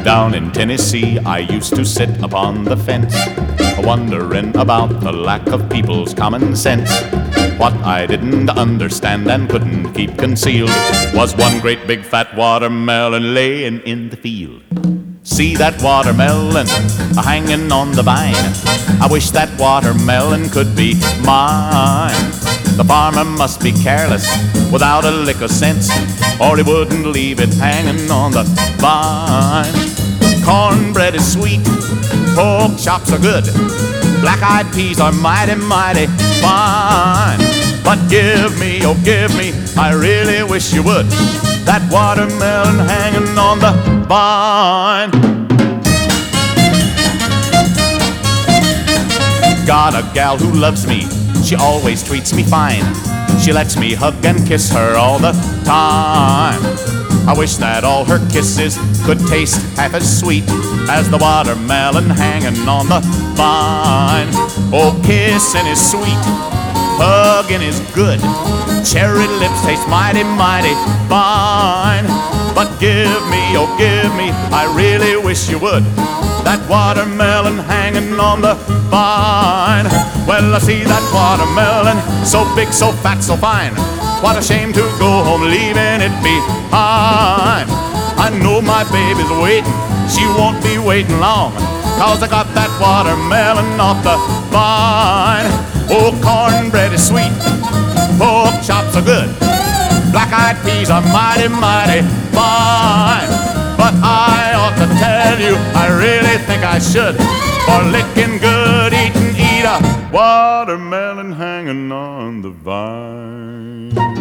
Down in Tennessee, I used to sit upon the fence, wondering about the lack of people's common sense. What I didn't understand and couldn't keep concealed was one great big fat watermelon laying in the field. See that watermelon hanging on the vine? I wish that watermelon could be mine. The farmer must be careless without a lick of sense, or he wouldn't leave it hanging on the vine. Cornbread is sweet, pork chops are good, black-eyed peas are mighty, mighty fine. But give me, oh give me, I really wish you would, that watermelon hanging on the vine. Got a gal who loves me, she always treats me fine. She lets me hug and kiss her all the time. I wish that all her kisses could taste half as sweet as the watermelon hanging on the vine. Oh, kissing is sweet, hugging is good, cherry lips taste mighty, mighty fine. But give me, oh give me, I really wish you would, that watermelon hanging on the vine. Well, I see that watermelon, so big, so fat, so fine. What a shame to go home leaving it behind. I know my baby's waiting, she won't be waiting long, 'cause I got that watermelon off the vine. Oh, cornbread is sweet, pork chops are good, black-eyed peas are mighty, mighty fine. But I ought to tell you, I really think I should, for licking good, eat a watermelon hanging on the vine.